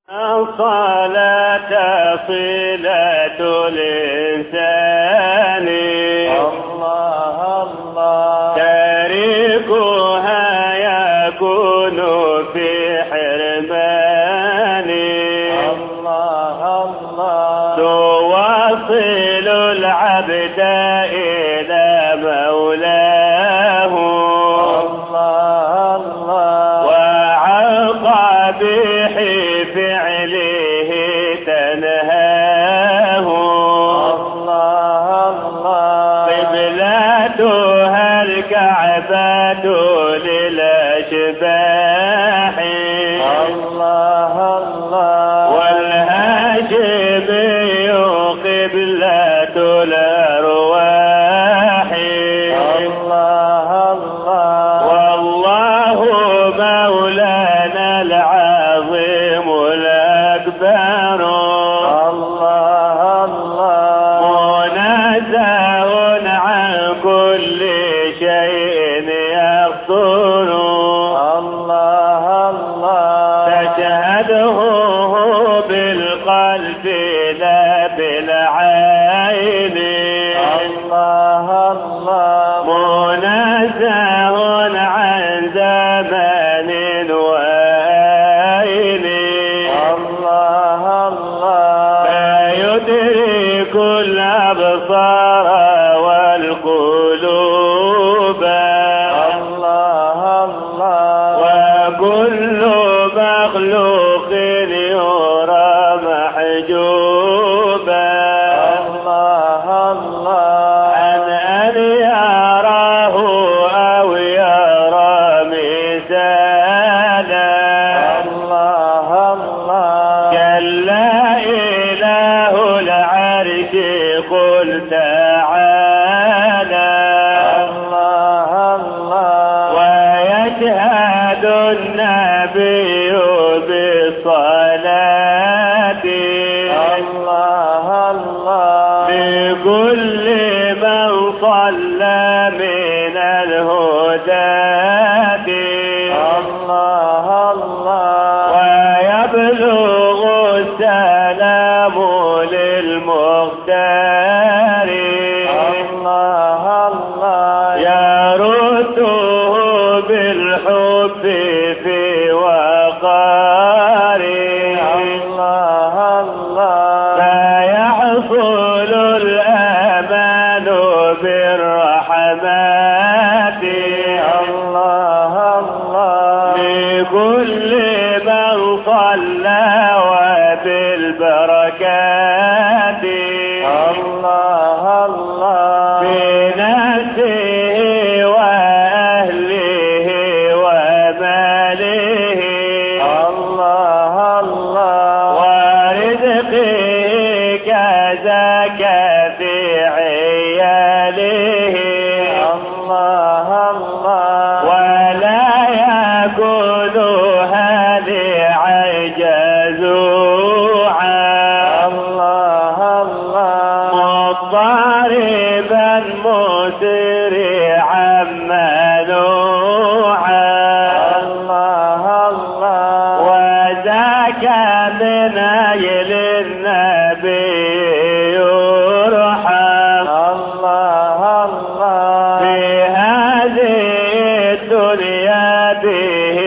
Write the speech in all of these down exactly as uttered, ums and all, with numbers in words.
الصلاة صلة الإنسان الله الله تاركها يكون في حرمان الله الله توصل العبد إلى مولاه الله الله وعقبه فعله تنهاه الله الله قبلتها الكعبة للأشباح الله الله والهاشمي قبلة الأرواح الله الله والله مولانا العظيم الأكبر الله الله منزه عن كل شيء يخطر الله الله تشهده بالقلب لا بالعين الله الله منزه عن زمان وآين الله الله لا يدرك الأبصار والقلوب الله الله وكل مخلوق يرى محجوبا الله الله عن أن يراه أو يرى مثالا الله الله كلا إله العرش قل تعالى الله الله ويشهد النبي بالصلاة الله الله لكل من صلى من الهداة الله الله ويبلغ السلام للمختار الله الله يرده بالحب في وقار الله الله فيحصل الأمان بالرحمات الله الله لكل من صلى وبالبركات الله الله بنفسه وأهله وماله الله الله ورزقه كذاك في عياله الله الله ولا يكون هالعا جزوعا الله الله مضطربا مسرعا منوعا الله الله وذاك من أجل النبي يرحم الله الله في هذه الدنيا به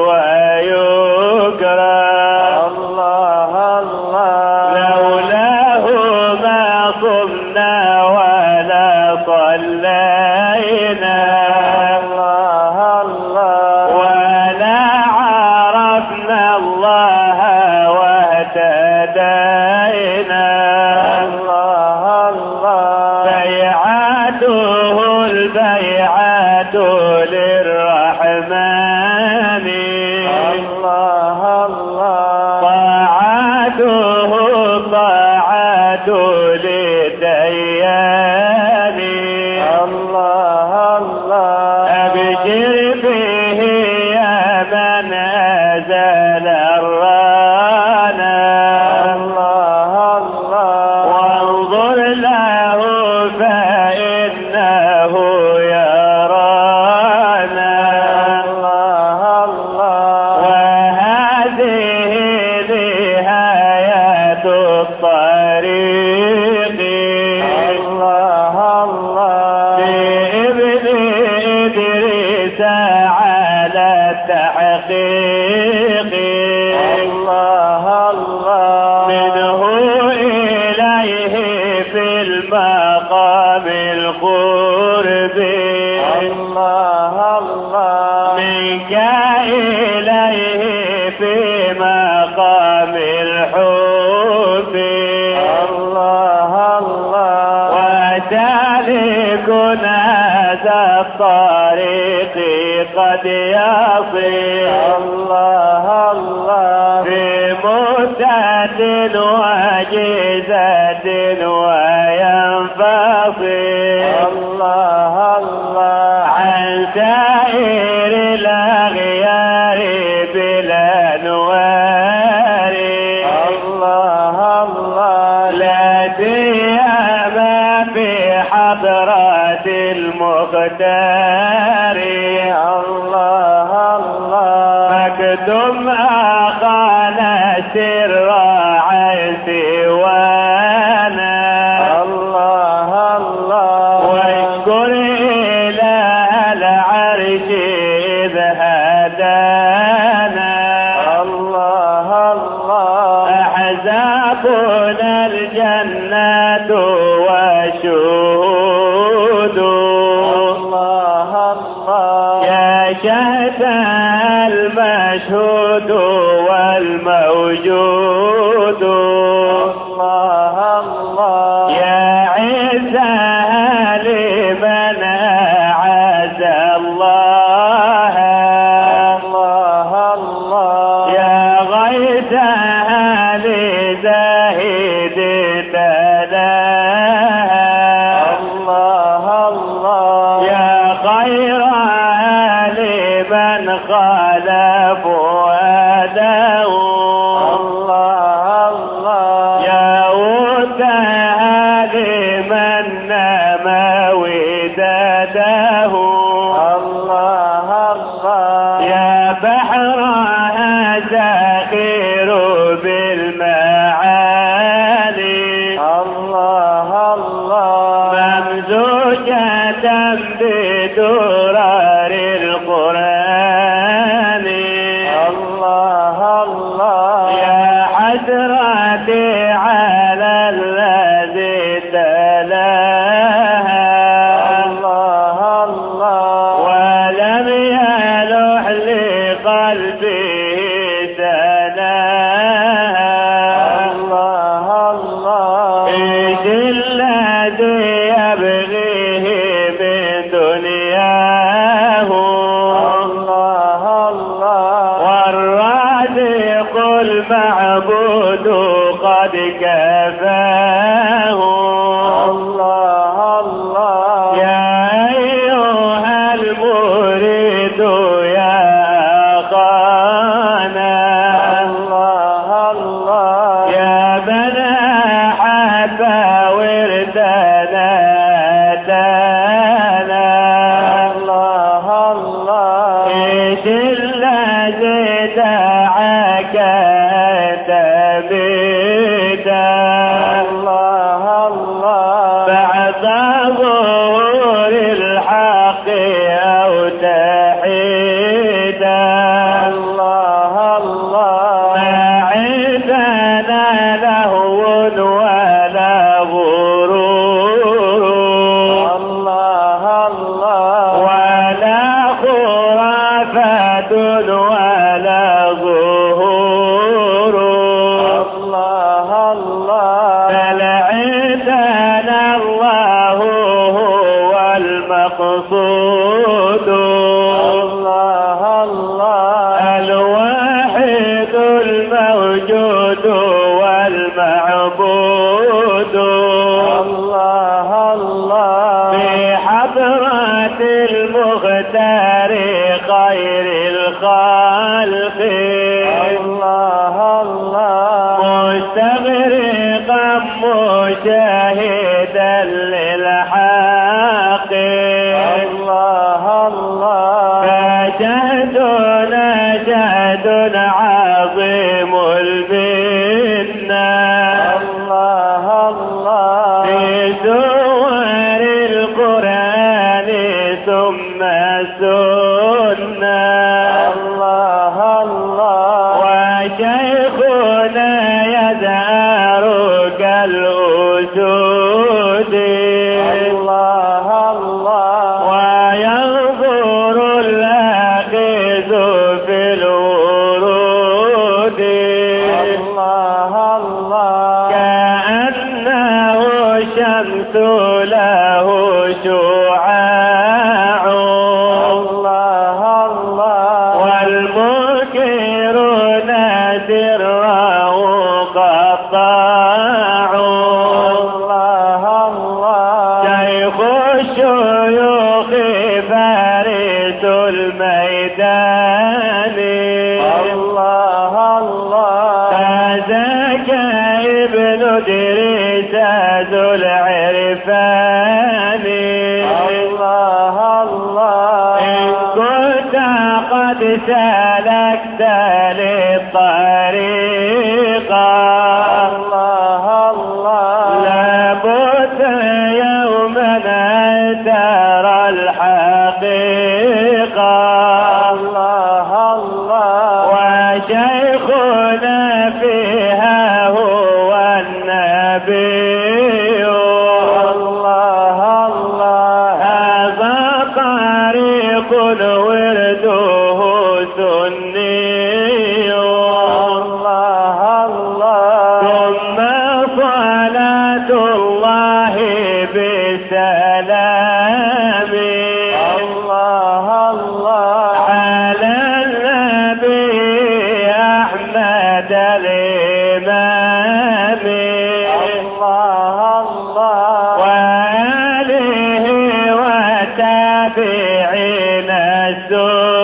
ويكرم الله الله لولاه ما صمنا ولا صلينا الله الله ولا عرفنا الله واهتدينا الله الله بيعته البيعة للرحمن الله الله طاعته طاعة للديان الله الله أبشر به يا من أزال الراح مقام الحب الله الله وسالك هذا الطريق قد يصل الله الله في مدة وجيزة وينفصل الله الله عن سائر الأغيار بالأنوار الله الله لا سيما في حضرة المختار الله الله فاكتم أخانا السر عن سوانا الله الله واشكر إله العرش إذ هدانا الله الله أحزابنا الجنة وشهود الله الله يا شهد المشهود والموجود الله الله يا عزها لمن أعز الله الله الله يا غيثها لزاهد تلاها الله الله يا خيرها لمن خالف وأداه الله الله يا ودها لمن نام وداده الله الله يا بحرها زاخر بالمعالي الله الله ممزوجة بدرار القرآن الله الله يا حسرتي على الذي تلاها الله الله ولم يلح لقلبه سناها الله الله إيش الذي يبغيه من دنياه الله الله والرازق المعبود قد كفاه الله الله يا أيها المريد يا أخانا الله الله يا من أحب وردنا أتانا الله الله إيش الذي دعاك تبيدا الله الله بعد ظهور الحق أو تحيدا الله الله ما عندنا لهو ولا غرور الله الله ولا خرافات ولا ظهور الله الله بل عندنا الله هو المقصود الله الله الواحد الموجود والمعبود الله الله بحضرة المختار خير الخلق الله الله مستغرقا مشاهدا للحق الله الله فشهدنا شهد عظيم البنا الله الله في سور القرآن ثم السنة الله الله وشيخنا يزهر كالأسود الله الله وينظر الآخذ في الورود الله الله كأنه شمس له شعاع الله الله والمنكرون سره قطاع الله الله شيخ الشيوخ فارس الميدان الله الله فذاك ابن إدريس ذو العرفان الله الله إن كنت قد سلكت للطريق الله الله لابد يوما أن ترى الحقيقة الله الله وشيخنا فيها هو النبي الله الله هذا طريق ورده سني الله الله ثم صلاة الله بسلام الله الله على النبي أحمد الإمام الله الله وآله وتابعين السنة